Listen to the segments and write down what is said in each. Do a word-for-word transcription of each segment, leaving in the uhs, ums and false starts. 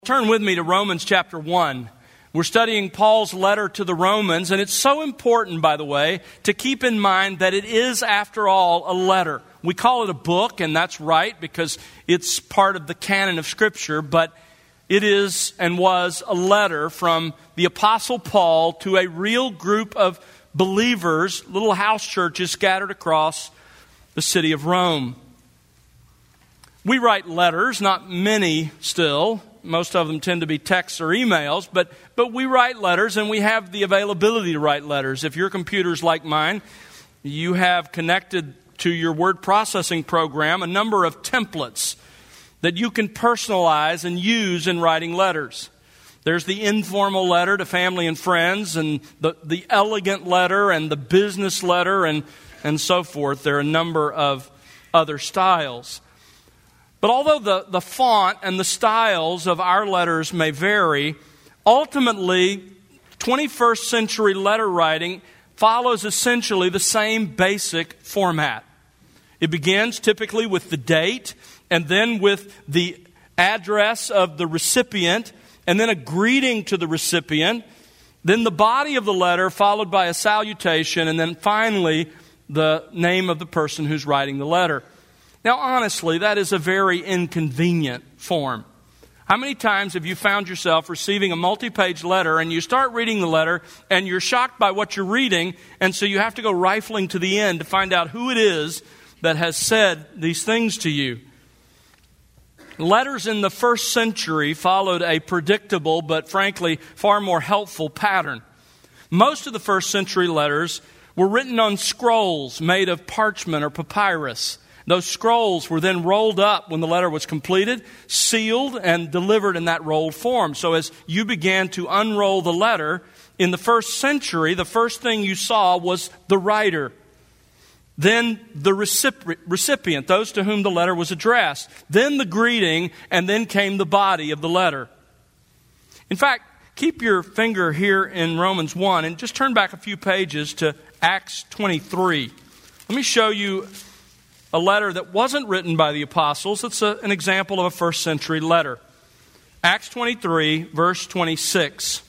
Turn with me to Romans chapter one. We're studying Paul's letter to the Romans, and it's so important, by the way, to keep in mind that it is, after all, a letter. We call it a book, and that's right, because it's part of the canon of Scripture, but it is and was a letter from the Apostle Paul to a real group of believers, little house churches scattered across the city of Rome. We write letters, not many still. Most of them tend to be texts or emails, but, but we write letters, and we have the availability to write letters. If your computer's like mine, you have connected to your word processing program a number of templates that you can personalize and use in writing letters. There's the informal letter to family and friends, and the, the elegant letter, and the business letter, and, and so forth. There are a number of other styles. But although the, the font and the styles of our letters may vary, ultimately, twenty-first century letter writing follows essentially the same basic format. It begins typically with the date, and then with the address of the recipient, and then a greeting to the recipient, then the body of the letter followed by a salutation, and then finally the name of the person who's writing the letter. Now, honestly, that is a very inconvenient form. How many times have you found yourself receiving a multi-page letter and you start reading the letter and you're shocked by what you're reading, and so you have to go rifling to the end to find out who it is that has said these things to you? Letters in the first century followed a predictable but frankly far more helpful pattern. Most of the first century letters were written on scrolls made of parchment or papyrus. Those scrolls were then rolled up when the letter was completed, sealed, and delivered in that rolled form. So as you began to unroll the letter, in the first century, the first thing you saw was the writer. Then the recipient, those to whom the letter was addressed. Then the greeting, and then came the body of the letter. In fact, keep your finger here in Romans one and just turn back a few pages to Acts twenty-three. Let me show you a letter that wasn't written by the apostles. It's a, an example of a first century letter. Acts twenty-three, verse twenty-six.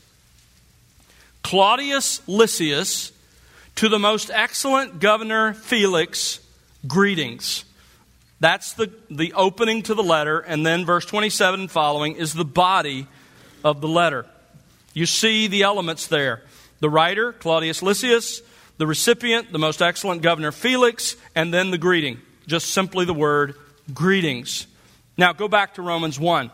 Claudius Lysias, to the most excellent governor Felix, greetings. That's the, the opening to the letter, and then verse twenty-seven and following is the body of the letter. You see the elements there. The writer, Claudius Lysias, the recipient, the most excellent governor Felix, and then the greeting. Just simply the word greetings. Now go back to Romans one.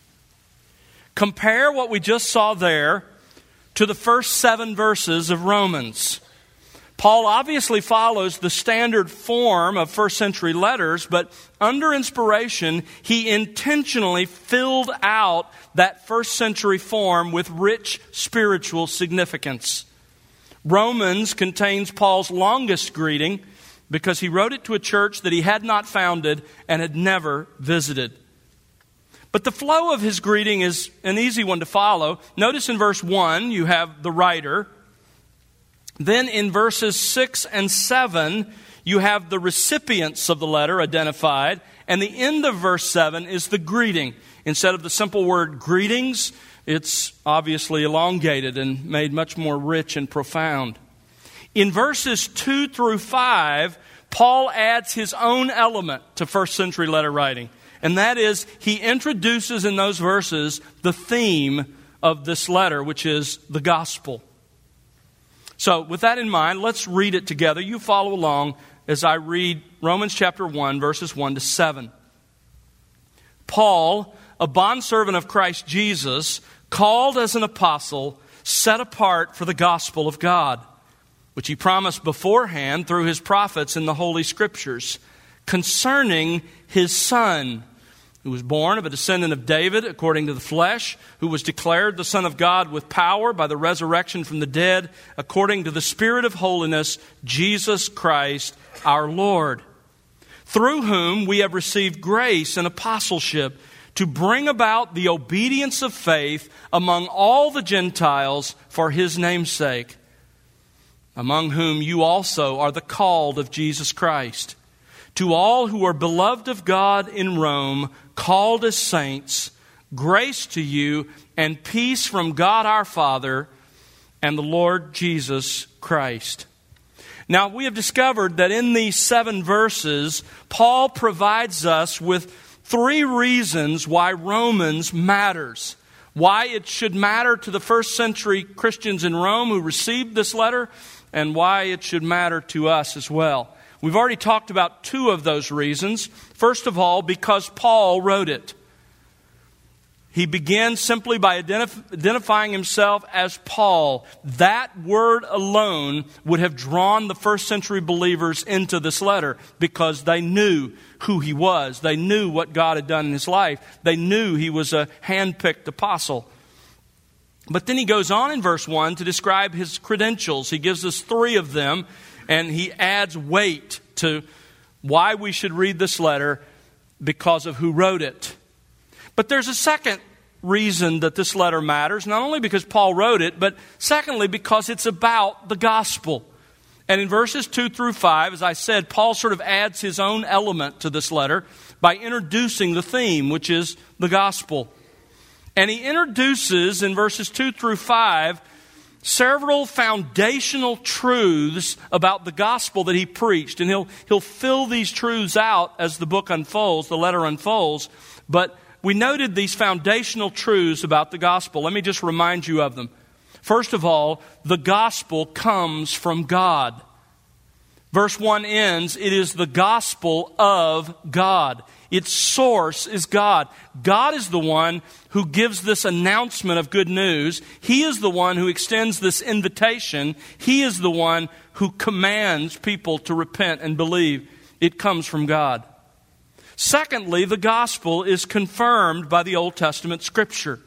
Compare what we just saw there to the first seven verses of Romans. Paul obviously follows the standard form of first century letters, but under inspiration, he intentionally filled out that first century form with rich spiritual significance. Romans contains Paul's longest greeting because he wrote it to a church that he had not founded and had never visited. But the flow of his greeting is an easy one to follow. Notice in verse one, you have the writer. Then in verses six and seven, you have the recipients of the letter identified. And the end of verse seven is the greeting. Instead of the simple word greetings, it's obviously elongated and made much more rich and profound. In verses two through five, Paul adds his own element to first century letter writing. And that is, he introduces in those verses the theme of this letter, which is the gospel. So with that in mind, let's read it together. You follow along as I read Romans chapter one, verses one to seven. Paul, a bondservant of Christ Jesus, called as an apostle, set apart for the gospel of God, which he promised beforehand through his prophets in the Holy Scriptures, concerning his Son, who was born of a descendant of David according to the flesh, who was declared the Son of God with power by the resurrection from the dead, according to the Spirit of holiness, Jesus Christ our Lord, through whom we have received grace and apostleship to bring about the obedience of faith among all the Gentiles for his name's sake, among whom you also are the called of Jesus Christ. To all who are beloved of God in Rome, called as saints, Grace to you and peace from God our Father and the Lord Jesus Christ. Now, we have discovered that in these seven verses, Paul provides us with three reasons why Romans matters. Why it should matter to the first century Christians in Rome who received this letter, and why it should matter to us as well. We've already talked about two of those reasons. First of all, because Paul wrote it. He begins simply by identif- identifying himself as Paul. That word alone would have drawn the first century believers into this letter because they knew who he was. They knew what God had done in his life. They knew he was a hand-picked apostle. But then he goes on in verse one to describe his credentials. He gives us three of them, and he adds weight to why we should read this letter because of who wrote it. But there's a second reason that this letter matters, not only because Paul wrote it, but secondly because it's about the gospel. And in verses two through five, as I said, Paul sort of adds his own element to this letter by introducing the theme, which is the gospel. And he introduces in verses two through five several foundational truths about the gospel that he preached. And he'll, he'll fill these truths out as the book unfolds, the letter unfolds. But we noted these foundational truths about the gospel. Let me just remind you of them. First of all, the gospel comes from God. Verse one ends, it is the gospel of God. Its source is God. God is the one who gives this announcement of good news. He is the one who extends this invitation. He is the one who commands people to repent and believe. It comes from God. Secondly, the gospel is confirmed by the Old Testament Scripture.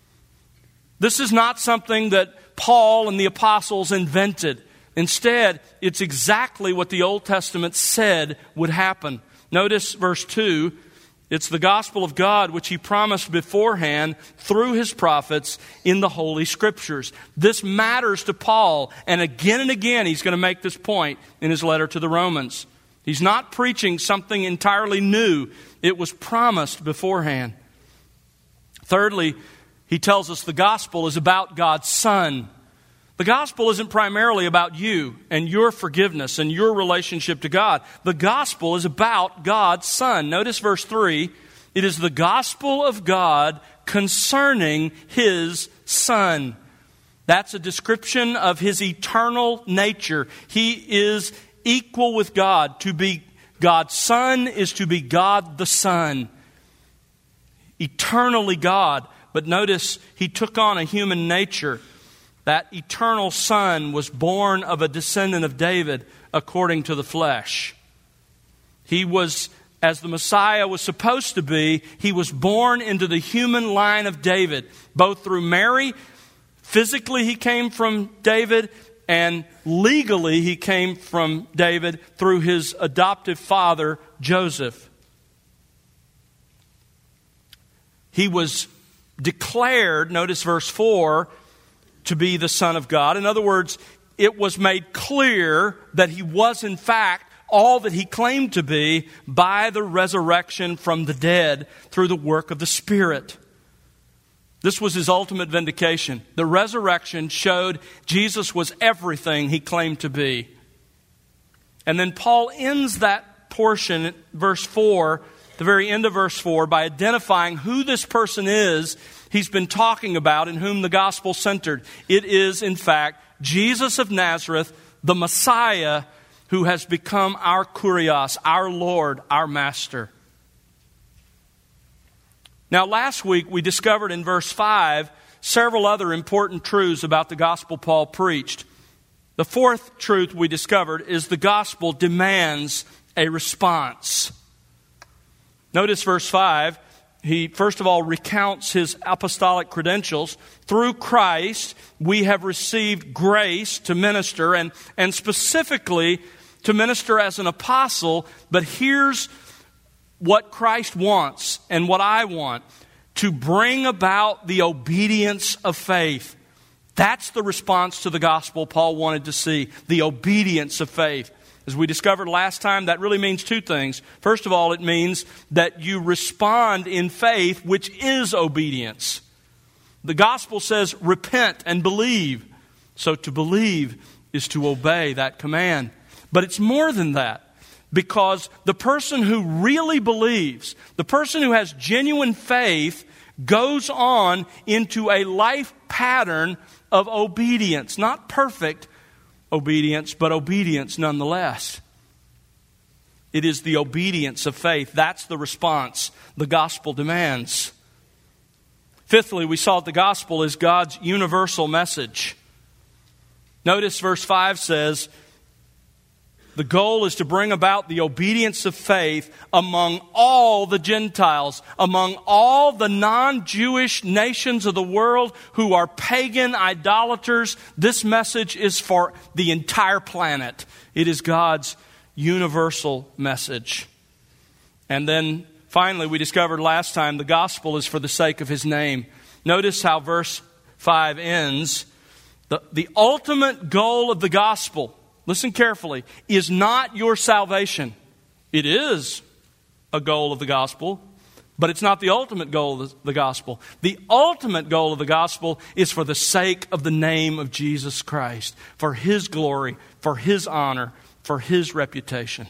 This is not something that Paul and the apostles invented. Instead, it's exactly what the Old Testament said would happen. Notice verse two, it's the gospel of God which he promised beforehand through his prophets in the Holy Scriptures. This matters to Paul, and again and again he's going to make this point in his letter to the Romans. He's not preaching something entirely new. It was promised beforehand. Thirdly, he tells us the gospel is about God's Son. The gospel isn't primarily about you and your forgiveness and your relationship to God. The gospel is about God's Son. Notice verse three. It is the gospel of God concerning His Son. That's a description of His eternal nature. He is equal with God. To be God's Son is to be God the Son. Eternally God. But notice He took on a human nature. That eternal Son was born of a descendant of David according to the flesh. He was, as the Messiah was supposed to be, He was born into the human line of David. Both through Mary, physically He came from David, and legally He came from David through His adoptive father, Joseph. He was declared, notice verse four, to be the Son of God. In other words, it was made clear that He was in fact all that He claimed to be by the resurrection from the dead through the work of the Spirit. This was His ultimate vindication. The resurrection showed Jesus was everything He claimed to be. And then Paul ends that portion, verse four, the very end of verse four, by identifying who this person is He's been talking about and whom the gospel centered. It is, in fact, Jesus of Nazareth, the Messiah, who has become our Kurios, our Lord, our Master. Now, last week we discovered in verse five several other important truths about the gospel Paul preached. The fourth truth we discovered is the gospel demands a response. Notice verse five. He, first of all, recounts his apostolic credentials. Through Christ, we have received grace to minister, and, and specifically to minister as an apostle. But here's what Christ wants and what I want: to bring about the obedience of faith. That's the response to the gospel Paul wanted to see, the obedience of faith. As we discovered last time, that really means two things. First of all, it means that you respond in faith, which is obedience. The gospel says, repent and believe. So to believe is to obey that command. But it's more than that, because the person who really believes, the person who has genuine faith, goes on into a life pattern of obedience. Not perfect obedience, but obedience nonetheless. It is the obedience of faith. That's the response the gospel demands. Fifthly, we saw that the gospel is God's universal message. Notice verse five says, the goal is to bring about the obedience of faith among all the Gentiles, among all the non-Jewish nations of the world who are pagan idolaters. This message is for the entire planet. It is God's universal message. And then finally, we discovered last time the gospel is for the sake of His name. Notice how verse five ends. The, the ultimate goal of the gospel, listen carefully, is not your salvation. It is a goal of the gospel, but it's not the ultimate goal of the gospel. The ultimate goal of the gospel is for the sake of the name of Jesus Christ, for His glory, for His honor, for His reputation.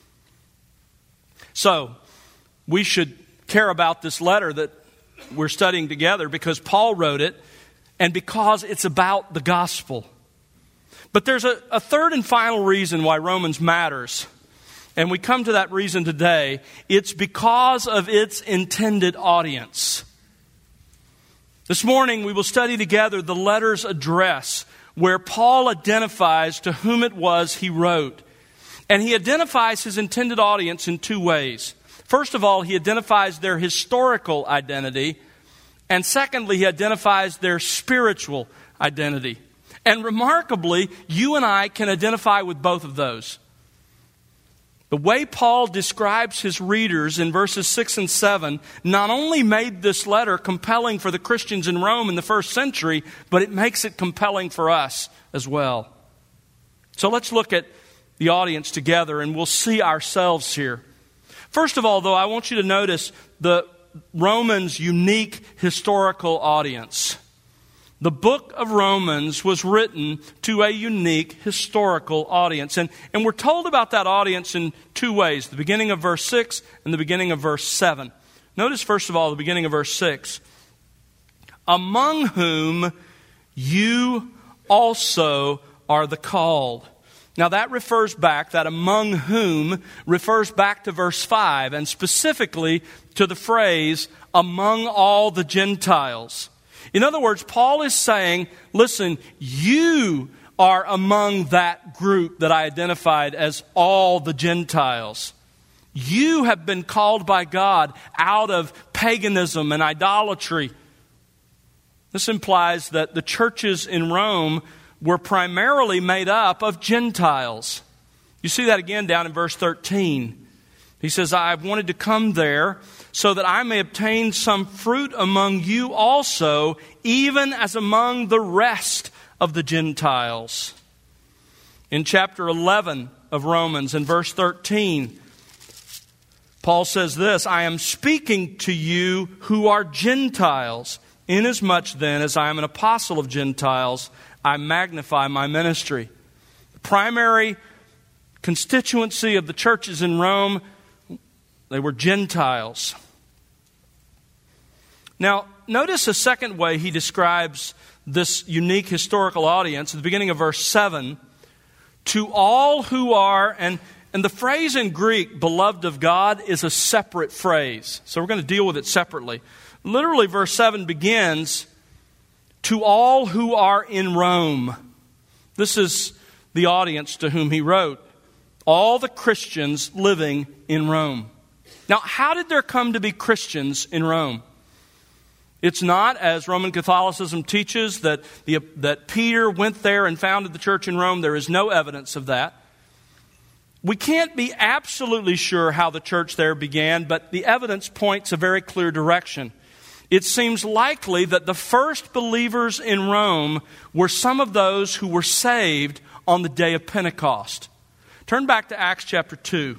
So, we should care about this letter that we're studying together because Paul wrote it and because it's about the gospel. But there's a, a third and final reason why Romans matters. And we come to that reason today. It's because of its intended audience. This morning we will study together the letter's address, where Paul identifies to whom it was he wrote. And he identifies his intended audience in two ways. First of all, he identifies their historical identity. And secondly, he identifies their spiritual identity. And remarkably, you and I can identify with both of those. The way Paul describes his readers in verses six and seven not only made this letter compelling for the Christians in Rome in the first century, but it makes it compelling for us as well. So let's look at the audience together and we'll see ourselves here. First of all, though, I want you to notice the Romans' unique historical audience. The book of Romans was written to a unique historical audience. And, and we're told about that audience in two ways. The beginning of verse six and the beginning of verse seven. Notice, first of all, the beginning of verse six. Among whom you also are the called. Now that refers back, that among whom refers back to verse five, and specifically to the phrase, among all the Gentiles. In other words, Paul is saying, listen, you are among that group that I identified as all the Gentiles. You have been called by God out of paganism and idolatry. This implies that the churches in Rome were primarily made up of Gentiles. You see that again down in verse thirteen. He says, I have wanted to come there so that I may obtain some fruit among you also, even as among the rest of the Gentiles. In chapter eleven of Romans, in verse thirteen, Paul says this, I am speaking to you who are Gentiles. Inasmuch then as I am an apostle of Gentiles, I magnify my ministry. The primary constituency of the churches in Rome, they were Gentiles. Now, notice a second way he describes this unique historical audience at the beginning of verse seven. To all who are, and, and the phrase in Greek, beloved of God, is a separate phrase. So we're going to deal with it separately. Literally, verse seven begins, to all who are in Rome. This is the audience to whom he wrote. All the Christians living in Rome. Now, how did there come to be Christians in Rome? It's not, as Roman Catholicism teaches, that, the, that Peter went there and founded the church in Rome. There is no evidence of that. We can't be absolutely sure how the church there began, but the evidence points a very clear direction. It seems likely that the first believers in Rome were some of those who were saved on the day of Pentecost. Turn back to Acts chapter two.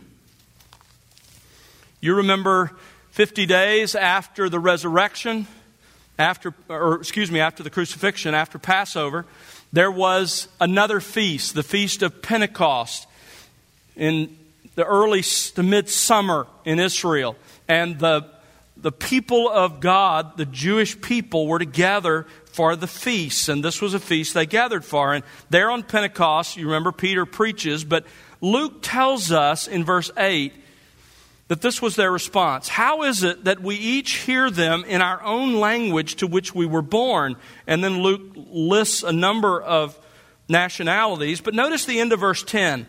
You remember fifty days after the resurrection, after, or excuse me, after the crucifixion, after Passover, there was another feast, the Feast of Pentecost, in the early to midsummer in Israel. And the, the people of God, the Jewish people, were together for the feast. And this was a feast they gathered for. And there on Pentecost, you remember Peter preaches, but Luke tells us in verse eight that this was their response. How is it that we each hear them in our own language to which we were born? And then Luke lists a number of nationalities. But notice the end of verse ten.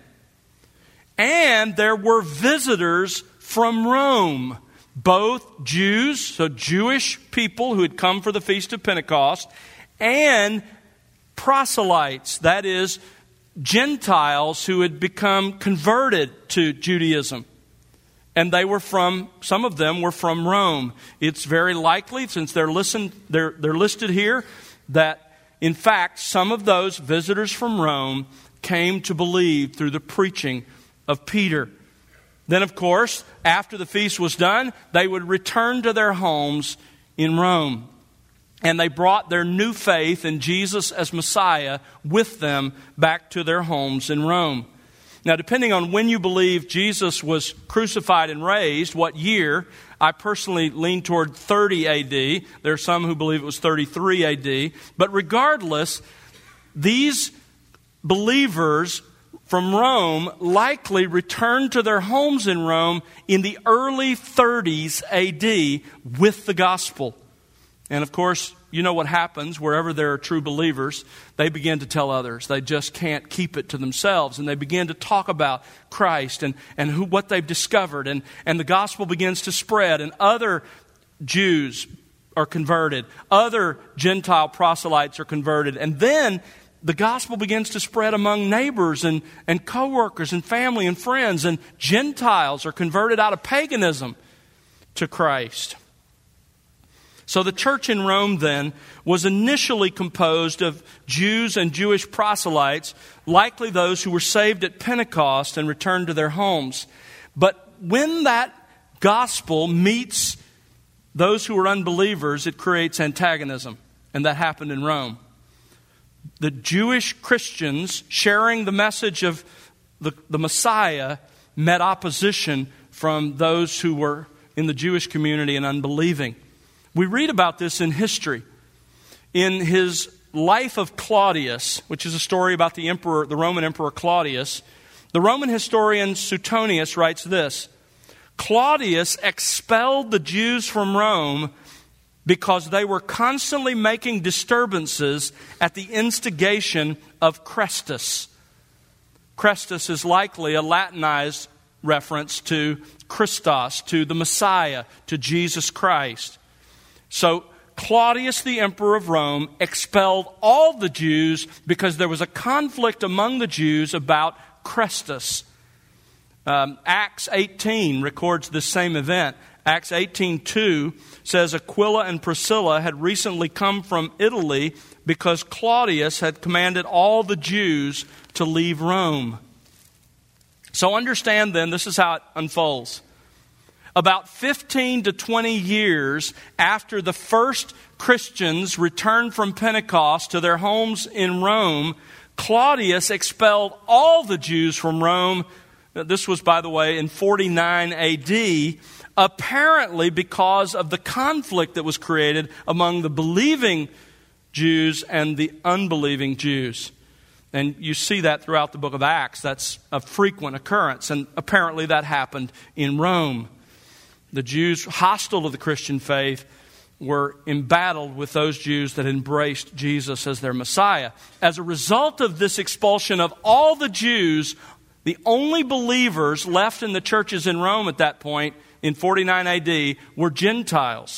And there were visitors from Rome, both Jews, so Jewish people who had come for the Feast of Pentecost, and proselytes, that is, Gentiles who had become converted to Judaism. And they were from, some of them were from Rome. It's very likely, since they're, listen, they're, they're listed here, that in fact some of those visitors from Rome came to believe through the preaching of Peter. Then, of course, after the feast was done, they would return to their homes in Rome. And they brought their new faith in Jesus as Messiah with them back to their homes in Rome. Now, depending on when you believe Jesus was crucified and raised, what year, I personally lean toward thirty A D. There are some who believe it was thirty-three A D. But regardless, these believers from Rome likely returned to their homes in Rome in the early thirties A D with the gospel. And of course, you know what happens wherever there are true believers. They begin to tell others. They just can't keep it to themselves. And they begin to talk about Christ and, and who, what they've discovered. And, and the gospel begins to spread. And other Jews are converted. Other Gentile proselytes are converted. And then the gospel begins to spread among neighbors and, and co-workers and family and friends. And Gentiles are converted out of paganism to Christ. So the church in Rome then was initially composed of Jews and Jewish proselytes, likely those who were saved at Pentecost and returned to their homes. But when that gospel meets those who are unbelievers, it creates antagonism. And that happened in Rome. The Jewish Christians sharing the message of the, the Messiah met opposition from those who were in the Jewish community and unbelieving. We read about this in history. In his Life of Claudius, which is a story about the emperor, the Roman Emperor Claudius, the Roman historian Suetonius writes this: Claudius expelled the Jews from Rome because they were constantly making disturbances at the instigation of Chrestus. Chrestus is likely a Latinized reference to Christos, to the Messiah, to Jesus Christ. So Claudius, the emperor of Rome, expelled all the Jews because there was a conflict among the Jews about Chrestus. Um, Acts eighteen records this same event. Acts eighteen two says Aquila and Priscilla had recently come from Italy because Claudius had commanded all the Jews to leave Rome. So understand then, this is how it unfolds. About fifteen to twenty years after the first Christians returned from Pentecost to their homes in Rome, Claudius expelled all the Jews from Rome. This was, by the way, in forty-nine A D, apparently because of the conflict that was created among the believing Jews and the unbelieving Jews. And you see that throughout the book of Acts. That's a frequent occurrence. And apparently that happened in Rome. The Jews hostile to the Christian faith were embattled with those Jews that embraced Jesus as their Messiah. As a result of this expulsion of all the Jews, the only believers left in the churches in Rome at that point, in forty-nine A D, were Gentiles.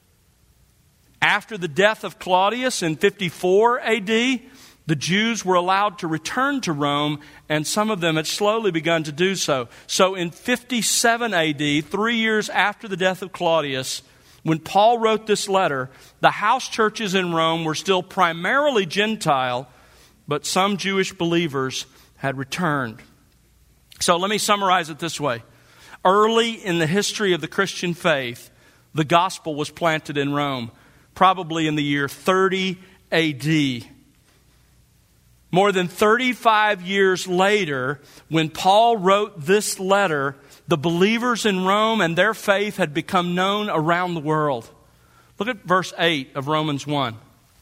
After the death of Claudius in fifty-four A D, the Jews were allowed to return to Rome, and some of them had slowly begun to do so. So in fifty-seven A D, three years after the death of Claudius, when Paul wrote this letter, the house churches in Rome were still primarily Gentile, but some Jewish believers had returned. So let me summarize it this way. Early in the history of the Christian faith, the gospel was planted in Rome, probably in the year thirty A D. More than thirty-five years later, when Paul wrote this letter, the believers in Rome and their faith had become known around the world. Look at verse eight of Romans one.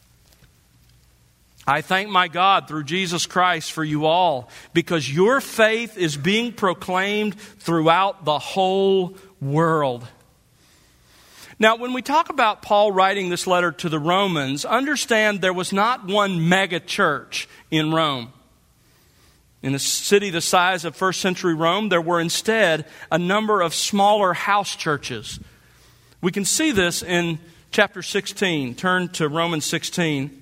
I thank my God through Jesus Christ for you all, because your faith is being proclaimed throughout the whole world. Now, when we talk about Paul writing this letter to the Romans, understand there was not one mega church in Rome. In a city the size of first century Rome, there were instead a number of smaller house churches. We can see this in chapter sixteen. Turn to Romans sixteen.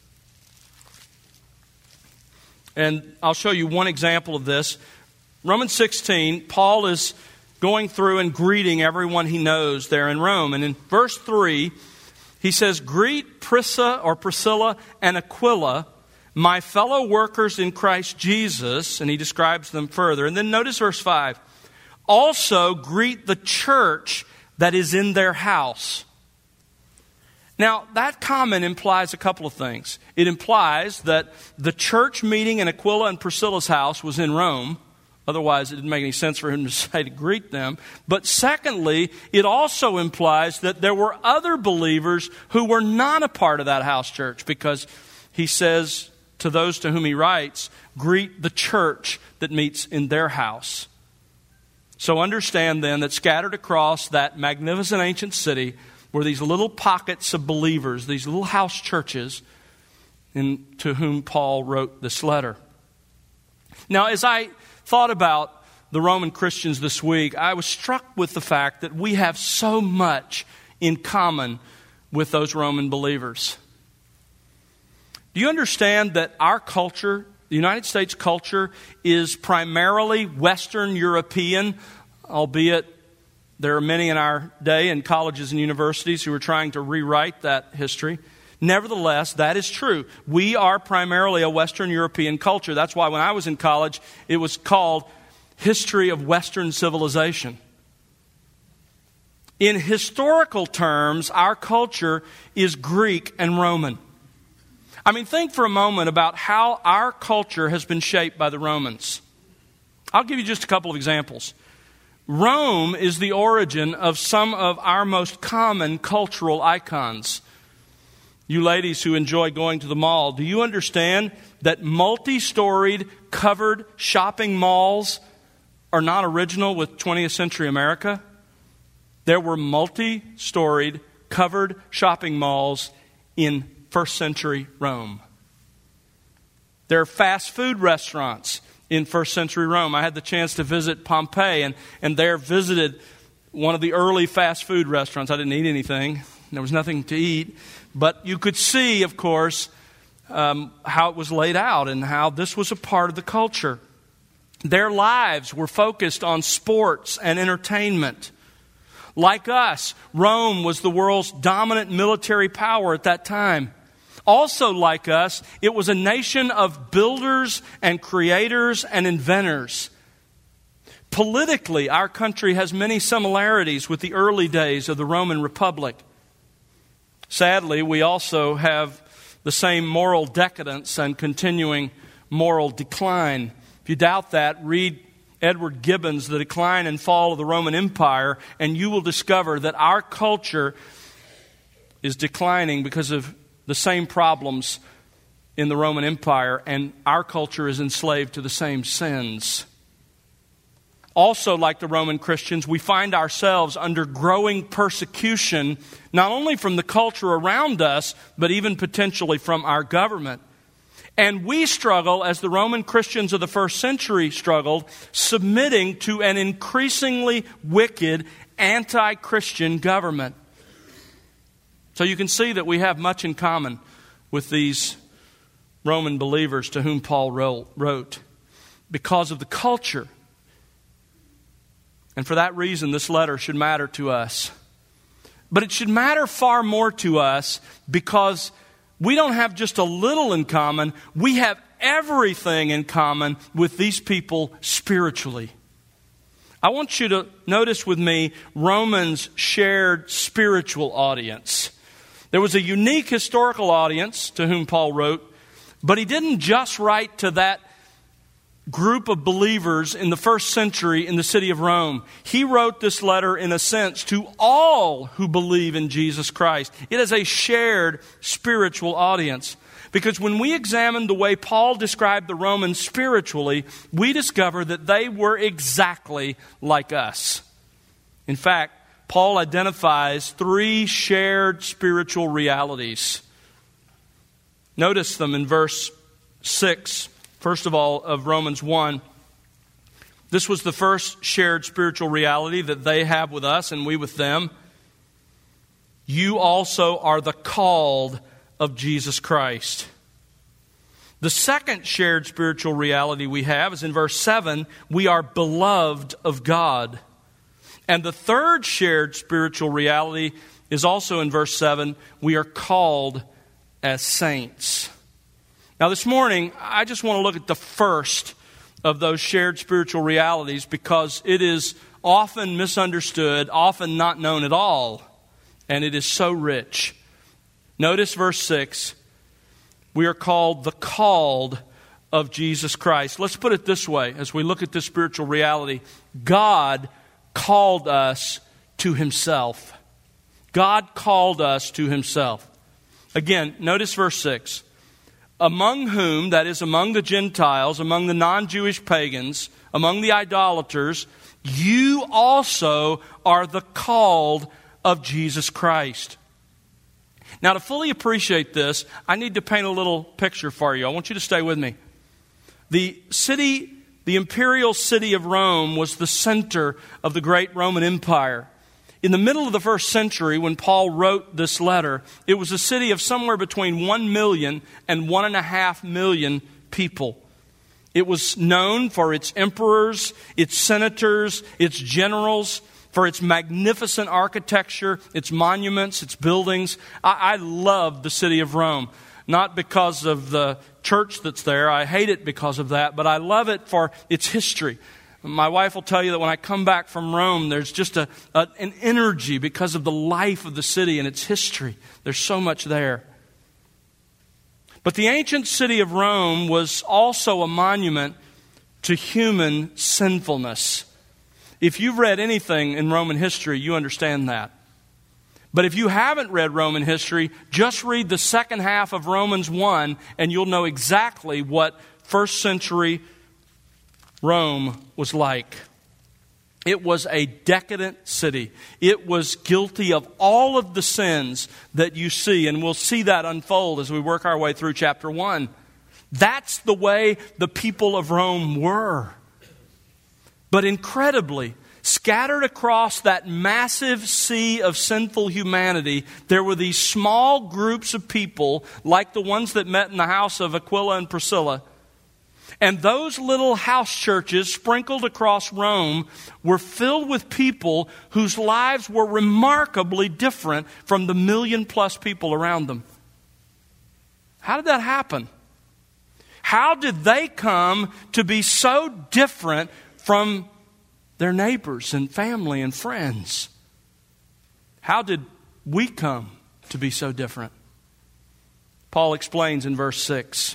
And I'll show you one example of this. Romans sixteen, Paul is going through and greeting everyone he knows there in Rome. And in verse three, he says, greet Prisca or Priscilla and Aquila, my fellow workers in Christ Jesus. And he describes them further. And then notice verse five. Also greet the church that is in their house. Now, that comment implies a couple of things. It implies that the church meeting in Aquila and Priscilla's house was in Rome. Otherwise, it didn't make any sense for him to say to greet them. But secondly, it also implies that there were other believers who were not a part of that house church, because he says to those to whom he writes, greet the church that meets in their house. So understand then that scattered across that magnificent ancient city were these little pockets of believers, these little house churches, in, to whom Paul wrote this letter. Now, as I thought about the Roman Christians this week, I was struck with the fact that we have so much in common with those Roman believers. Do you understand that our culture, the United States culture, is primarily Western European, albeit there are many in our day in colleges and universities who are trying to rewrite that history. Nevertheless, that is true. We are primarily a Western European culture. That's why when I was in college, it was called History of Western Civilization. In historical terms, our culture is Greek and Roman. I mean, think for a moment about how our culture has been shaped by the Romans. I'll give you just a couple of examples. Rome is the origin of some of our most common cultural icons. You ladies who enjoy going to the mall, do you understand that multi-storied covered shopping malls are not original with twentieth century America? There were multi-storied covered shopping malls in first century Rome. There are fast food restaurants in first century Rome. I had the chance to visit Pompeii and, and there visited one of the early fast food restaurants. I didn't eat anything. There was nothing to eat. But you could see, of course, um, how it was laid out and how this was a part of the culture. Their lives were focused on sports and entertainment. Like us, Rome was the world's dominant military power at that time. Also like us, it was a nation of builders and creators and inventors. Politically, our country has many similarities with the early days of the Roman Republic. Sadly, we also have the same moral decadence and continuing moral decline. If you doubt that, read Edward Gibbon's The Decline and Fall of the Roman Empire, and you will discover that our culture is declining because of the same problems in the Roman Empire, and our culture is enslaved to the same sins. Also, like the Roman Christians, we find ourselves under growing persecution, not only from the culture around us, but even potentially from our government. And we struggle, as the Roman Christians of the first century struggled, submitting to an increasingly wicked, anti-Christian government. So you can see that we have much in common with these Roman believers to whom Paul wrote because of the culture. And for that reason, this letter should matter to us. But it should matter far more to us because we don't have just a little in common. We have everything in common with these people spiritually. I want you to notice with me Romans' shared spiritual audience. There was a unique historical audience to whom Paul wrote, but he didn't just write to that group of believers in the first century in the city of Rome. He wrote this letter, in a sense, to all who believe in Jesus Christ. It is a shared spiritual audience. Because when we examine the way Paul described the Romans spiritually, we discover that they were exactly like us. In fact, Paul identifies three shared spiritual realities. Notice them in verse six, first of all, of Romans one. This was the first shared spiritual reality that they have with us and we with them. You also are the called of Jesus Christ. The second shared spiritual reality we have is in verse seven, we are beloved of God. And the third shared spiritual reality is also in verse seven, we are called as saints. Now this morning, I just want to look at the first of those shared spiritual realities because it is often misunderstood, often not known at all, and it is so rich. Notice verse six. We are called the called of Jesus Christ. Let's put it this way as we look at this spiritual reality. God called us to Himself. God called us to Himself. Again, notice verse six. Among whom, that is among the Gentiles, among the non-Jewish pagans, among the idolaters, you also are the called of Jesus Christ. Now, to fully appreciate this, I need to paint a little picture for you. I want you to stay with me. The city, the imperial city of Rome was the center of the great Roman Empire. In the middle of the first century, when Paul wrote this letter, it was a city of somewhere between one million and one and a half million people. It was known for its emperors, its senators, its generals, for its magnificent architecture, its monuments, its buildings. I, I love the city of Rome. Not because of the church that's there. I hate it because of that. But I love it for its history. My wife will tell you that when I come back from Rome, there's just a, a an energy because of the life of the city and its history. There's so much there. But the ancient city of Rome was also a monument to human sinfulness. If you've read anything in Roman history, you understand that. But if you haven't read Roman history, just read the second half of Romans one and you'll know exactly what first century Rome was like. It was a decadent city. It was guilty of all of the sins that you see, and we'll see that unfold as we work our way through chapter one. That's the way the people of Rome were. But incredibly, scattered across that massive sea of sinful humanity, there were these small groups of people like the ones that met in the house of Aquila and Priscilla. And those little house churches sprinkled across Rome were filled with people whose lives were remarkably different from the million plus people around them. How did that happen? How did they come to be so different from their neighbors and family and friends? How did we come to be so different? Paul explains in verse six.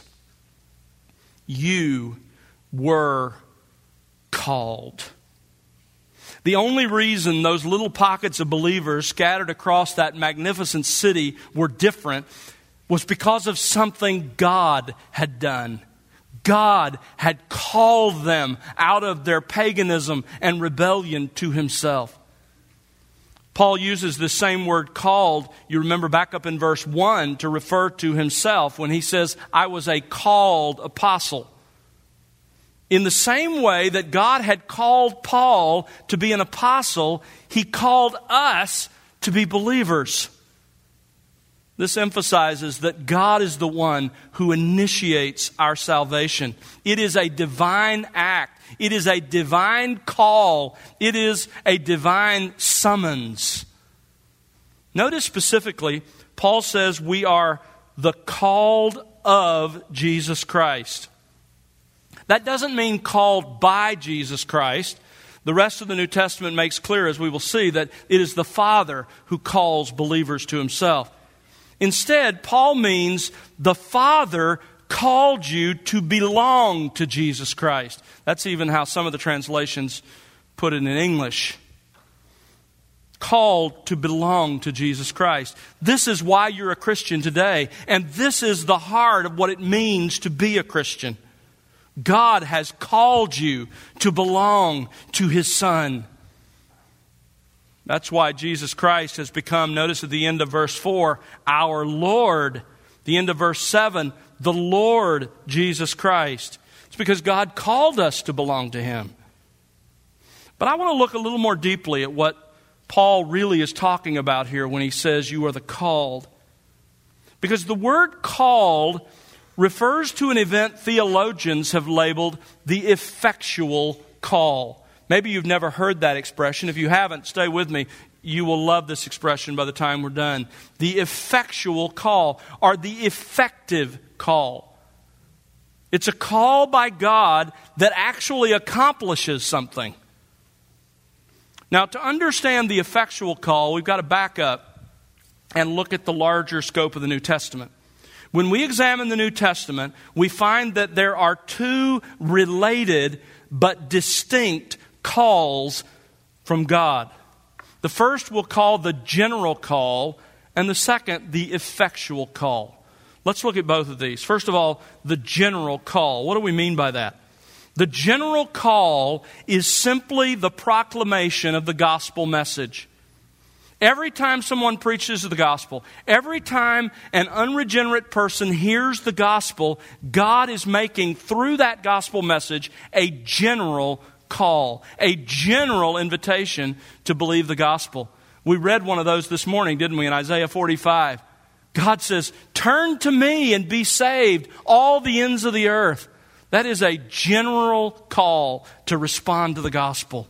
You were called. The only reason those little pockets of believers scattered across that magnificent city were different was because of something God had done. God had called them out of their paganism and rebellion to Himself. Paul uses the same word called, you remember back up in verse one, to refer to himself when he says, I was a called apostle. In the same way that God had called Paul to be an apostle, He called us to be believers. This emphasizes that God is the one who initiates our salvation. It is a divine act. It is a divine call. It is a divine summons. Notice specifically, Paul says we are the called of Jesus Christ. That doesn't mean called by Jesus Christ. The rest of the New Testament makes clear, as we will see, that it is the Father who calls believers to himself. Instead, Paul means the Father called you to belong to Jesus Christ. That's even how some of the translations put it in English. Called to belong to Jesus Christ. This is why you're a Christian today, and this is the heart of what it means to be a Christian. God has called you to belong to His Son. That's why Jesus Christ has become, notice at the end of verse four, our Lord. The end of verse seven, the Lord Jesus Christ. It's because God called us to belong to Him. But I want to look a little more deeply at what Paul really is talking about here when he says you are the called. Because the word called refers to an event theologians have labeled the effectual call. Maybe you've never heard that expression. If you haven't, stay with me. You will love this expression by the time we're done. The effectual call, or the effective call. It's a call by God that actually accomplishes something. Now, to understand the effectual call, we've got to back up and look at the larger scope of the New Testament. When we examine the New Testament, we find that there are two related but distinct calls from God. The first we'll call the general call, and the second, the effectual call. Let's look at both of these. First of all, the general call. What do we mean by that? The general call is simply the proclamation of the gospel message. Every time someone preaches the gospel, every time an unregenerate person hears the gospel, God is making, through that gospel message, a general call, a general invitation to believe the gospel. We read one of those this morning, didn't we, in Isaiah forty-five. God says, turn to me and be saved, all the ends of the earth. That is a general call to respond to the gospel.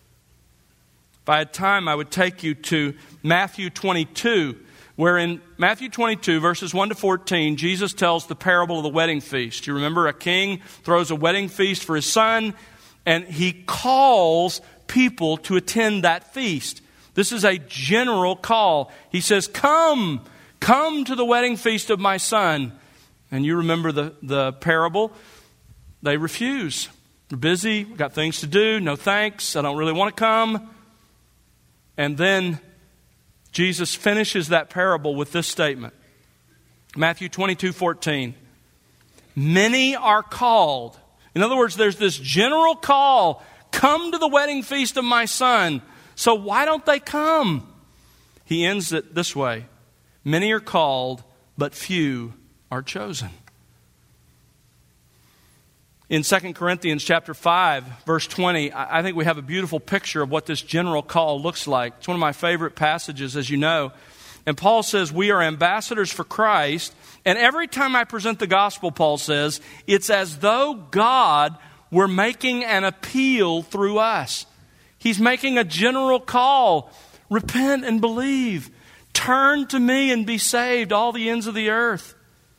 If I had time, I would take you to Matthew twenty-two, where in Matthew twenty-two, verses one to fourteen, Jesus tells the parable of the wedding feast. You remember a king throws a wedding feast for his son, and he calls people to attend that feast. This is a general call. He says, come, come to the wedding feast of my son. And you remember the, the parable. They refuse. We're busy, we've got things to do, no thanks, I don't really want to come. And then Jesus finishes that parable with this statement. Matthew twenty-two fourteen. Many are called. In other words, there's this general call. Come to the wedding feast of my son. So why don't they come? He ends it this way. Many are called, but few are chosen. In Second Corinthians chapter five, verse twenty, I think we have a beautiful picture of what this general call looks like. It's one of my favorite passages, as you know. And Paul says, we are ambassadors for Christ. And every time I present the gospel, Paul says, it's as though God were making an appeal through us. He's making a general call. Repent and believe. Turn to me and be saved, all the ends of the earth.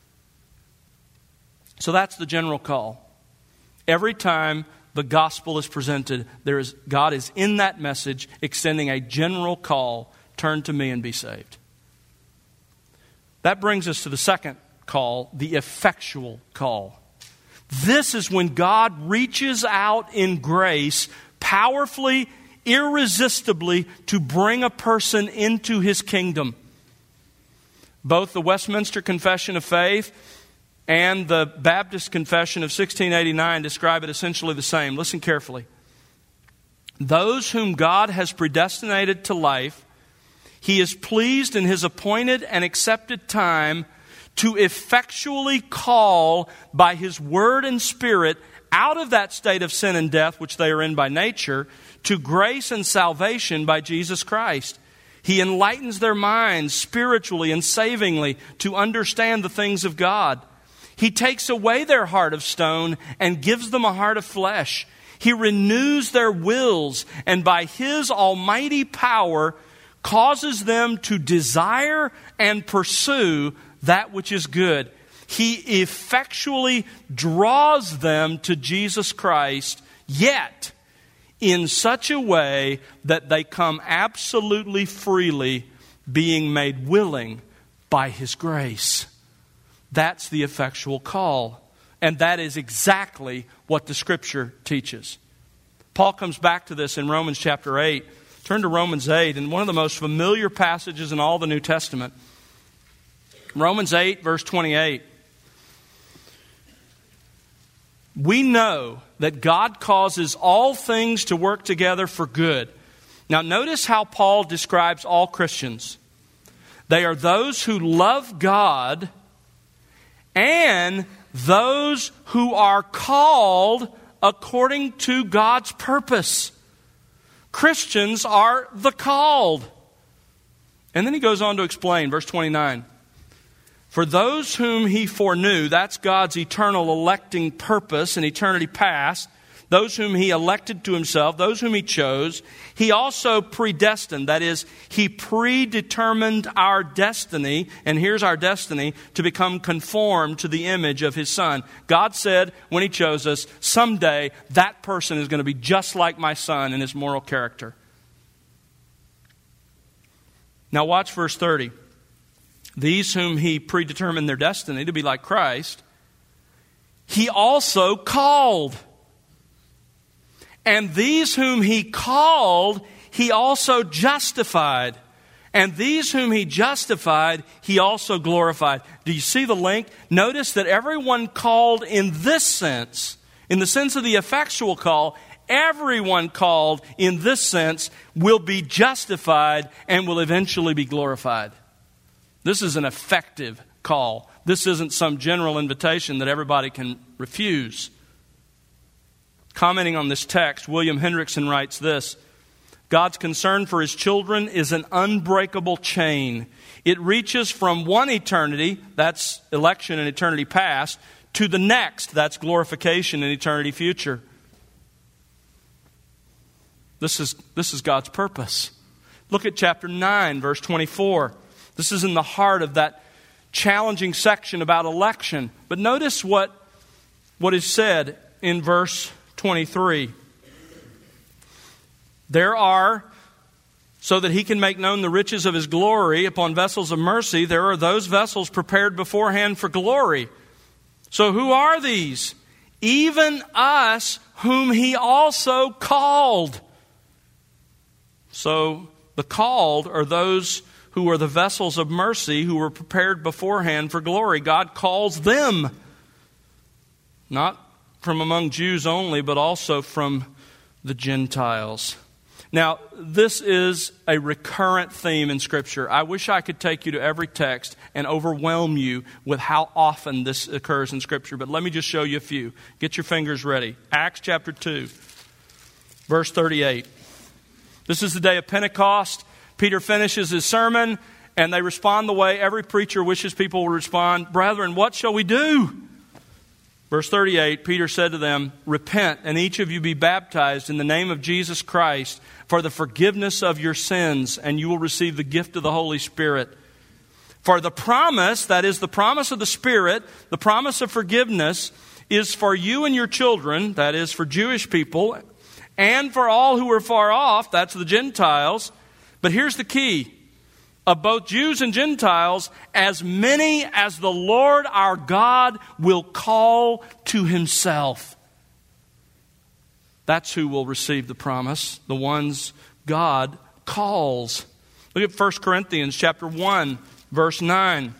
So that's the general call. Every time the gospel is presented, there is God is in that message extending a general call, turn to me and be saved. That brings us to the second call, the effectual call. This is when God reaches out in grace, powerfully, irresistibly, to bring a person into His kingdom. Both the Westminster Confession of Faith and the Baptist Confession of sixteen eighty-nine describe it essentially the same. Listen carefully. Those whom God has predestinated to life, He is pleased in His appointed and accepted time to effectually call by His word and Spirit out of that state of sin and death which they are in by nature to grace and salvation by Jesus Christ. He enlightens their minds spiritually and savingly to understand the things of God. He takes away their heart of stone and gives them a heart of flesh. He renews their wills and by His almighty power causes them to desire and pursue that which is good. He effectually draws them to Jesus Christ, yet in such a way that they come absolutely freely, being made willing by His grace. That's the effectual call. And that is exactly what the Scripture teaches. Paul comes back to this in Romans chapter eight. Turn to Romans eight, and one of the most familiar passages in all the New Testament. Romans eight, verse twenty-eight. We know that God causes all things to work together for good. Now notice how Paul describes all Christians. They are those who love God and those who are called according to God's purpose. Christians are the called. And then he goes on to explain, verse twenty-nine. For those whom He foreknew, that's God's eternal electing purpose in eternity past, those whom He elected to Himself, those whom He chose, He also predestined. That is, He predetermined our destiny, and here's our destiny, to become conformed to the image of His Son. God said when He chose us, someday that person is going to be just like my Son in his moral character. Now watch verse thirty. These whom He predetermined their destiny to be like Christ, He also called. And these whom He called, He also justified. And these whom He justified, He also glorified. Do you see the link? Notice that everyone called in this sense, in the sense of the effectual call, everyone called in this sense will be justified and will eventually be glorified. This is an effective call. This isn't some general invitation that everybody can refuse. Commenting on this text, William Hendrickson writes this: God's concern for His children is an unbreakable chain. It reaches from one eternity, that's election in eternity past, to the next, that's glorification in eternity future. This is, this is God's purpose. Look at chapter nine, verse twenty-four. This is in the heart of that challenging section about election. But notice what, what is said in verse twenty-three. There are, so that He can make known the riches of His glory upon vessels of mercy, there are those vessels prepared beforehand for glory. So who are these? Even us whom He also called. So the called are those who are the vessels of mercy, who were prepared beforehand for glory. God calls them, not from among Jews only, but also from the Gentiles. Now, this is a recurrent theme in Scripture. I wish I could take you to every text and overwhelm you with how often this occurs in Scripture, but let me just show you a few. Get your fingers ready. Acts chapter two, verse thirty-eight. This is the day of Pentecost. Peter finishes his sermon, and they respond the way every preacher wishes people will respond. Brethren, what shall we do? Verse thirty-eight, Peter said to them, Repent, and each of you be baptized in the name of Jesus Christ for the forgiveness of your sins, and you will receive the gift of the Holy Spirit. For the promise, that is the promise of the Spirit, the promise of forgiveness, is for you and your children, that is for Jewish people, and for all who are far off, that's the Gentiles. But here's the key. Of both Jews and Gentiles, as many as the Lord our God will call to Himself. That's who will receive the promise, the ones God calls. Look at First Corinthians chapter one, verse nine.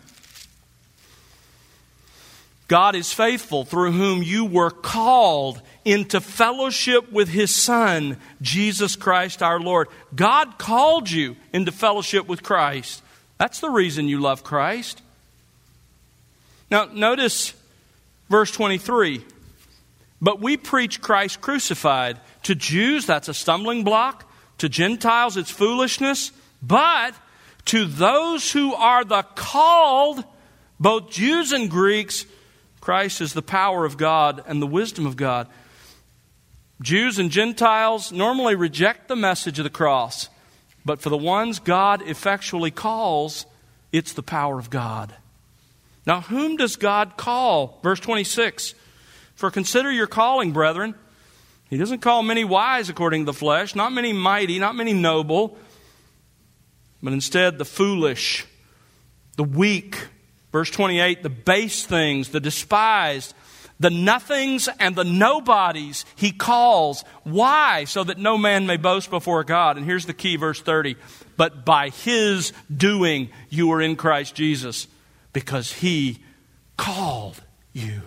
God is faithful, through whom you were called into fellowship with His Son, Jesus Christ our Lord. God called you into fellowship with Christ. That's the reason you love Christ. Now, notice verse twenty-three. But we preach Christ crucified. To Jews, that's a stumbling block. To Gentiles, it's foolishness. But to those who are the called, both Jews and Greeks, Christ is the power of God and the wisdom of God. Jews and Gentiles normally reject the message of the cross. But for the ones God effectually calls, it's the power of God. Now, whom does God call? Verse twenty-six. For consider your calling, brethren. He doesn't call many wise according to the flesh, not many mighty, not many noble, but instead the foolish, the weak. Verse twenty-eight, the base things, the despised, the nothings and the nobodies he calls. Why? So that no man may boast before God. And here's the key, verse thirty. But by his doing you are in Christ Jesus, because he called you.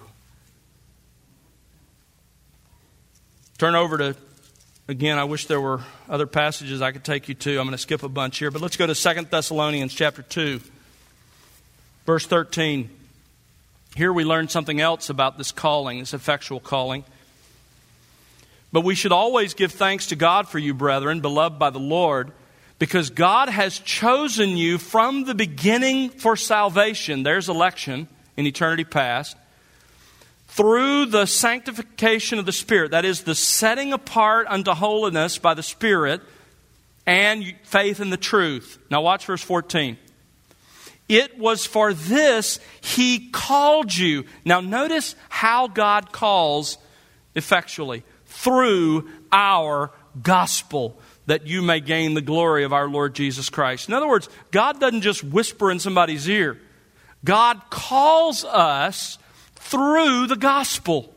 Turn over to, again, I wish there were other passages I could take you to. I'm going to skip a bunch here, but let's go to Second Thessalonians chapter two, verse thirteen. Here we learn something else about this calling, this effectual calling. But we should always give thanks to God for you, brethren, beloved by the Lord, because God has chosen you from the beginning for salvation. There's election in eternity past. Through the sanctification of the Spirit, that is the setting apart unto holiness by the Spirit, and faith in the truth. Now watch verse fourteen. It was for this he called you. Now notice how God calls effectually. Through our gospel, that you may gain the glory of our Lord Jesus Christ. In other words, God doesn't just whisper in somebody's ear. God calls us through the gospel.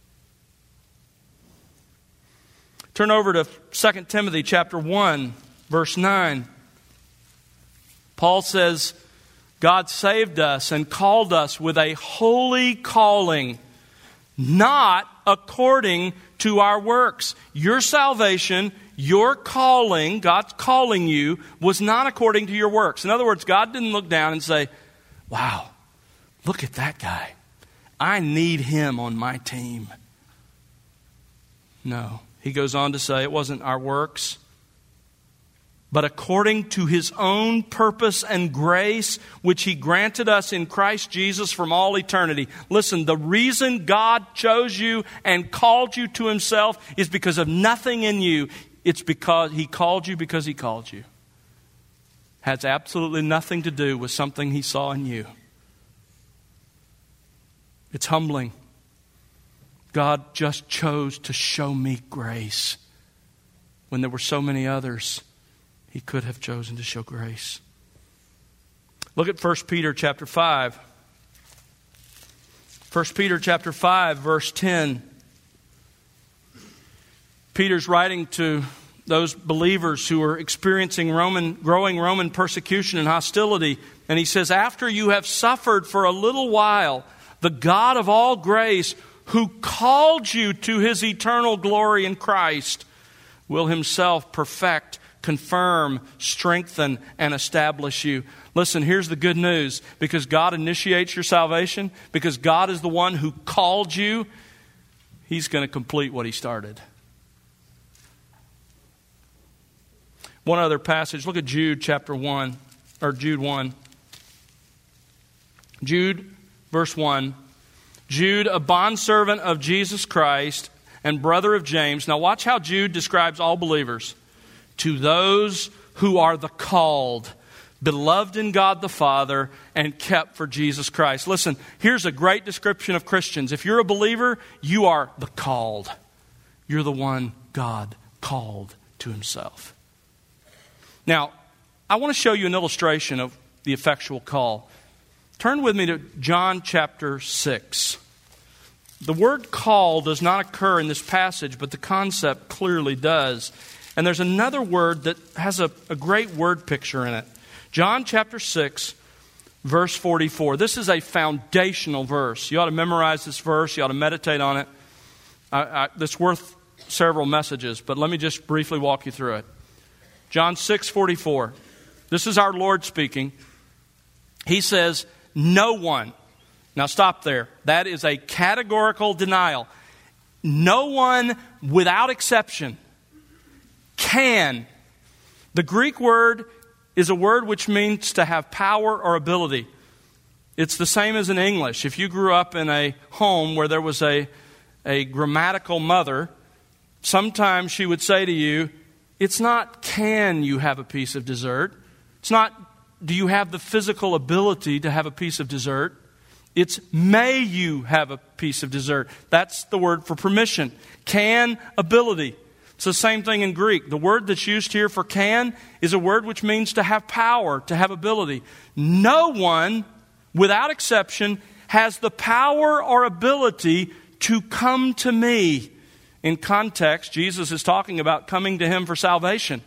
Turn over to Second Timothy chapter one, verse nine. Paul says, God saved us and called us with a holy calling, not according to our works. Your salvation, your calling, God's calling you, was not according to your works. In other words, God didn't look down and say, wow, look at that guy. I need him on my team. No. He goes on to say it wasn't our works, but according to his own purpose and grace, which he granted us in Christ Jesus from all eternity. Listen, the reason God chose you and called you to himself is because of nothing in you. It's because he called you because he called you. Has absolutely nothing to do with something he saw in you. It's humbling. God just chose to show me grace when there were so many others he could have chosen to show grace. Look at First Peter chapter five. First Peter chapter five, verse ten. Peter's writing to those believers who are experiencing Roman, growing Roman persecution and hostility. And he says, after you have suffered for a little while, the God of all grace, who called you to his eternal glory in Christ, will himself perfect, confirm, strengthen, and establish you. Listen, here's the good news. Because God initiates your salvation, because God is the one who called you, he's going to complete what he started. One other passage. Look at Jude chapter one, or Jude one. Jude verse one, Jude, a bondservant of Jesus Christ and brother of James. Now watch how Jude describes all believers. To those who are the called, beloved in God the Father, and kept for Jesus Christ. Listen, here's a great description of Christians. If you're a believer, you are the called. You're the one God called to himself. Now, I want to show you an illustration of the effectual call. Turn with me to John chapter six. The word call does not occur in this passage, but the concept clearly does. And there's another word that has a, a great word picture in it. John chapter six, verse forty-four. This is a foundational verse. You ought to memorize this verse. You ought to meditate on it. I, I, it's worth several messages, but let me just briefly walk you through it. John six forty-four. This is our Lord speaking. He says, no one. Now stop there. That is a categorical denial. No one, without exception, can. The Greek word is a word which means to have power or ability. It's the same as in English. If you grew up in a home where there was a, a grammatical mother, sometimes she would say to you, it's not can you have a piece of dessert. It's not do you have the physical ability to have a piece of dessert. It's may you have a piece of dessert. That's the word for permission. Can, ability. It's the same thing in Greek. The word that's used here for can is a word which means to have power, to have ability. No one, without exception, has the power or ability to come to me. In context, Jesus is talking about coming to him for salvation.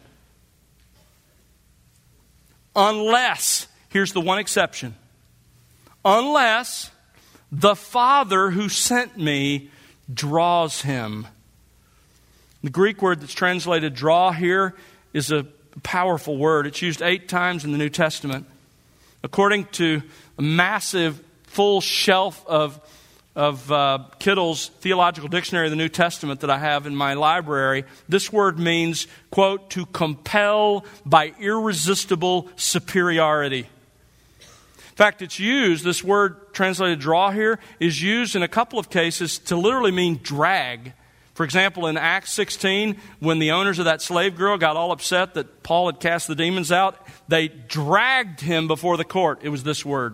Unless, here's the one exception, unless the Father who sent me draws him. The Greek word that's translated draw here is a powerful word. It's used eight times in the New Testament. According to a massive full shelf of, of uh, Kittle's Theological Dictionary of the New Testament that I have in my library, this word means, quote, to compel by irresistible superiority. In fact, it's used, this word translated draw here, is used in a couple of cases to literally mean drag. For example, in Acts sixteen, when the owners of that slave girl got all upset that Paul had cast the demons out, they dragged him before the court. It was this word.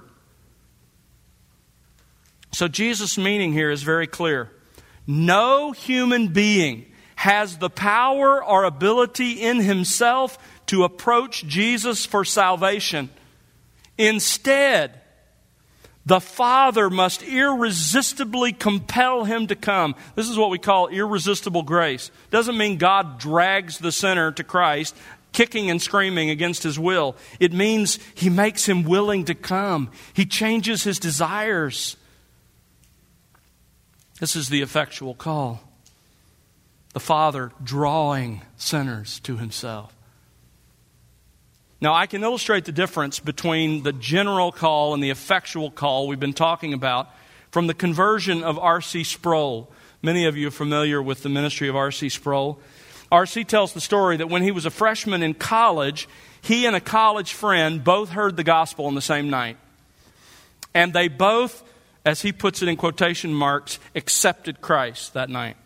So Jesus' meaning here is very clear. No human being has the power or ability in himself to approach Jesus for salvation. Instead, the Father must irresistibly compel him to come. This is what we call irresistible grace. Doesn't mean God drags the sinner to Christ, kicking and screaming against his will. It means he makes him willing to come. He changes his desires. This is the effectual call. The Father drawing sinners to himself. Now, I can illustrate the difference between the general call and the effectual call we've been talking about from the conversion of R C Sproul. Many of you are familiar with the ministry of R C Sproul. R C tells the story that when he was a freshman in college, he and a college friend both heard the gospel on the same night. And they both, as he puts it in quotation marks, accepted Christ that night.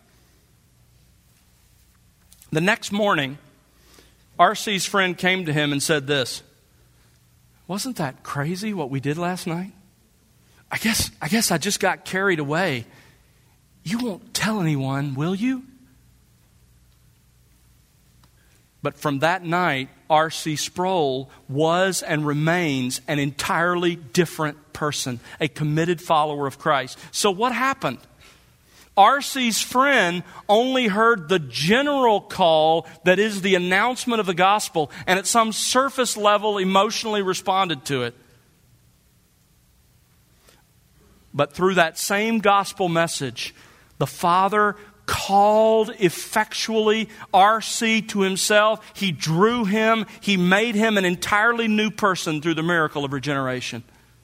The next morning, R C's friend came to him and said this, "Wasn't that crazy what we did last night? I guess, I guess I just got carried away. You won't tell anyone, will you?" But from that night, R C Sproul was and remains an entirely different person, a committed follower of Christ. So what happened? R C's friend only heard the general call that is the announcement of the gospel, and at some surface level emotionally responded to it. But through that same gospel message, the Father called effectually R C to himself. He drew him. He made him an entirely new person through the miracle of regeneration.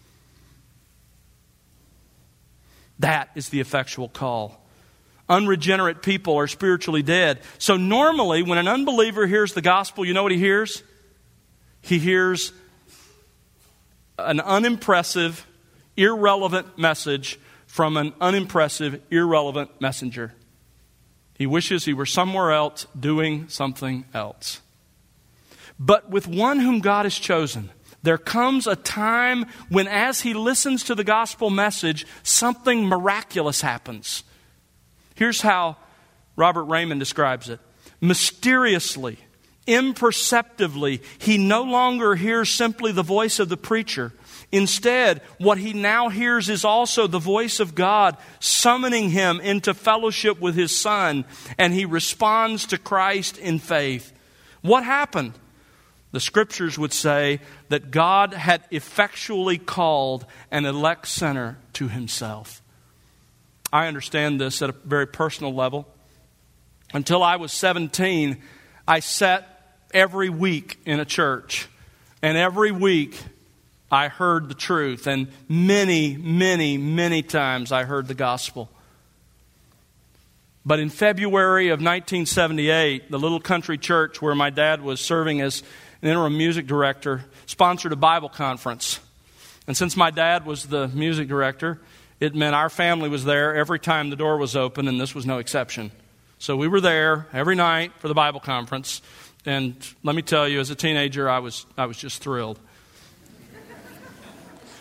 That is the effectual call. Unregenerate people are spiritually dead. So normally, when an unbeliever hears the gospel, you know what he hears? He hears an unimpressive, irrelevant message from an unimpressive, irrelevant messenger. He wishes he were somewhere else doing something else. But with one whom God has chosen, there comes a time when as he listens to the gospel message, something miraculous happens. Here's how Robert Raymond describes it. Mysteriously, imperceptibly, he no longer hears simply the voice of the preacher. Instead, what he now hears is also the voice of God summoning him into fellowship with his Son, and he responds to Christ in faith. What happened? The Scriptures would say that God had effectually called an elect sinner to himself. I understand this at a very personal level. Until I was seventeen, I sat every week in a church. And every week I heard the truth. And many, many, many times I heard the gospel. But in February of nineteen seventy-eight, the little country church where my dad was serving as an interim music director sponsored a Bible conference. And since my dad was the music director, it meant our family was there every time the door was open, and this was no exception. So we were there every night for the Bible conference. And let me tell you, as a teenager, I was I was just thrilled.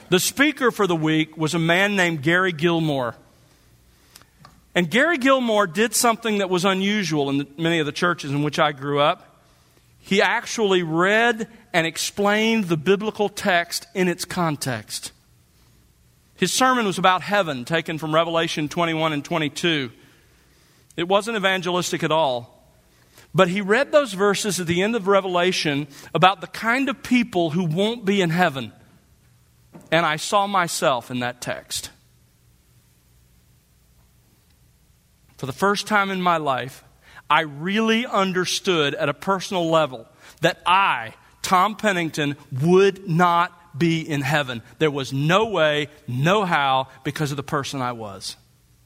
The speaker for the week was a man named Gary Gilmore. And Gary Gilmore did something that was unusual in the, many of the churches in which I grew up. He actually read and explained the biblical text in its context. His sermon was about heaven, taken from Revelation twenty-one and twenty-two. It wasn't evangelistic at all. But he read those verses at the end of Revelation about the kind of people who won't be in heaven. And I saw myself in that text. For the first time in my life, I really understood at a personal level that I, Tom Pennington, would not be in heaven. There was no way, no how, because of the person I was.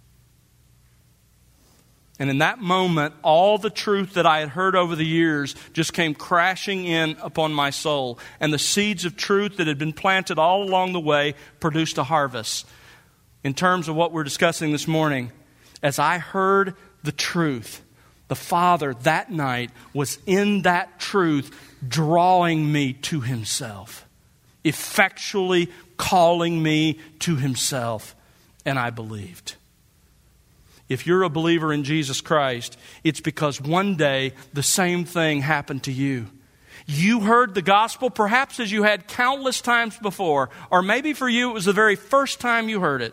And in that moment, all the truth that I had heard over the years just came crashing in upon my soul. And the seeds of truth that had been planted all along the way produced a harvest. In terms of what we're discussing this morning, as I heard the truth, the Father that night was in that truth drawing me to Himself, effectually calling me to Himself, and I believed. If you're a believer in Jesus Christ, it's because one day the same thing happened to you. You heard the gospel perhaps as you had countless times before, or maybe for you it was the very first time you heard it.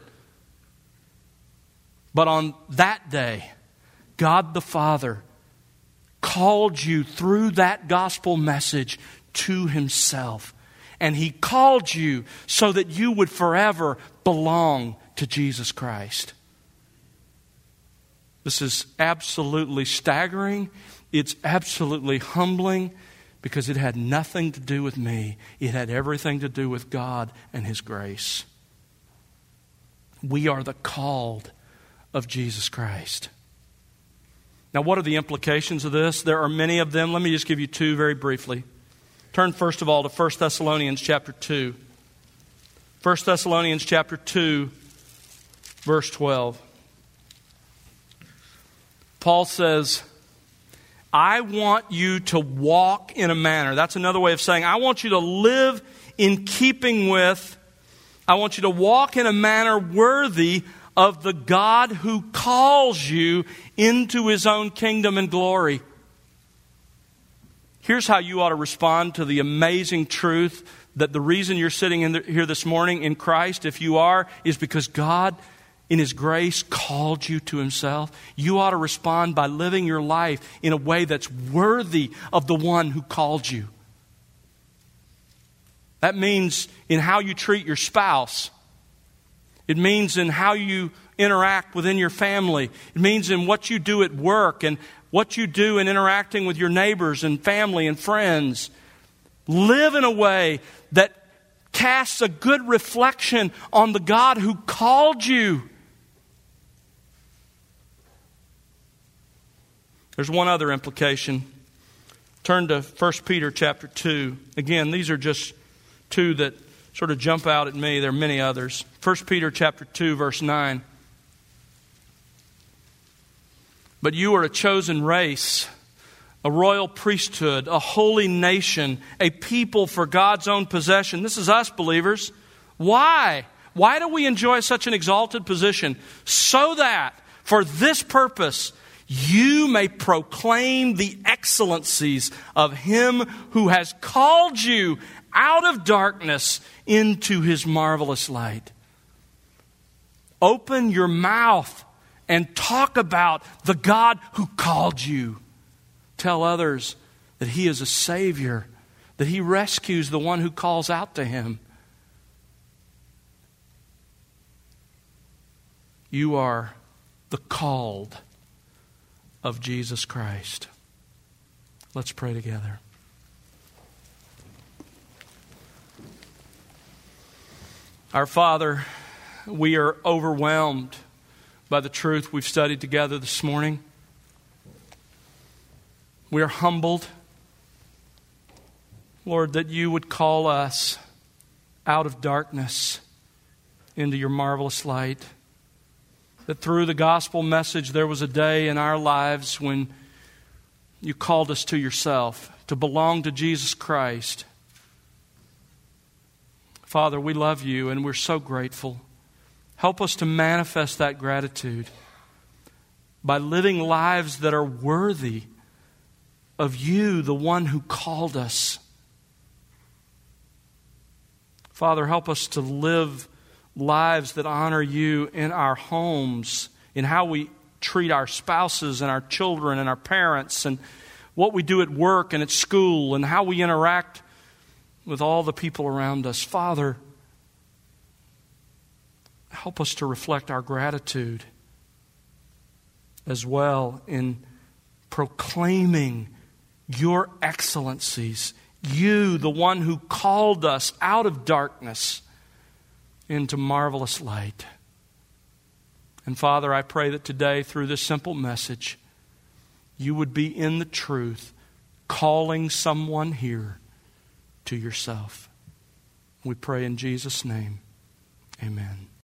But on that day, God the Father called you through that gospel message to Himself. And He called you so that you would forever belong to Jesus Christ. This is absolutely staggering. It's absolutely humbling because it had nothing to do with me. It had everything to do with God and His grace. We are the called of Jesus Christ. Now, what are the implications of this? There are many of them. Let me just give you two very briefly. Turn first of all to First Thessalonians chapter two. First Thessalonians chapter two, verse twelve. Paul says, I want you to walk in a manner. That's another way of saying, I want you to live in keeping with, I want you to walk in a manner worthy of the God who calls you into His own kingdom and glory. Here's how you ought to respond to the amazing truth that the reason you're sitting in the, here this morning in Christ, if you are, is because God in His grace called you to Himself. You ought to respond by living your life in a way that's worthy of the one who called you. That means in how you treat your spouse. It means in how you interact within your family. It means in what you do at work and what you do in interacting with your neighbors and family and friends. Live in a way that casts a good reflection on the God who called you. There's one other implication. Turn to First Peter chapter two. Again, these are just two that sort of jump out at me. There are many others. First Peter chapter two, verse nine. But you are a chosen race, a royal priesthood, a holy nation, a people for God's own possession. This is us, believers. Why? Why do we enjoy such an exalted position? So that, for this purpose, you may proclaim the excellencies of Him who has called you out of darkness into His marvelous light. Open your mouth and talk about the God who called you. Tell others that He is a Savior, that He rescues the one who calls out to Him. You are the called of Jesus Christ. Let's pray together. Our Father, we are overwhelmed by the truth we've studied together this morning. We are humbled, Lord, that you would call us out of darkness into your marvelous light. That through the gospel message there was a day in our lives when you called us to yourself, to belong to Jesus Christ, Father, we love you and we're so grateful. Help us to manifest that gratitude by living lives that are worthy of you, the one who called us. Father, help us to live lives that honor you in our homes, in how we treat our spouses and our children and our parents, and what we do at work and at school, and how we interact with all the people around us. Father, help us to reflect our gratitude as well in proclaiming your excellencies. You, the one who called us out of darkness into marvelous light. And Father, I pray that today, through this simple message, you would be in the truth, calling someone here to yourself. We pray in Jesus' name. Amen.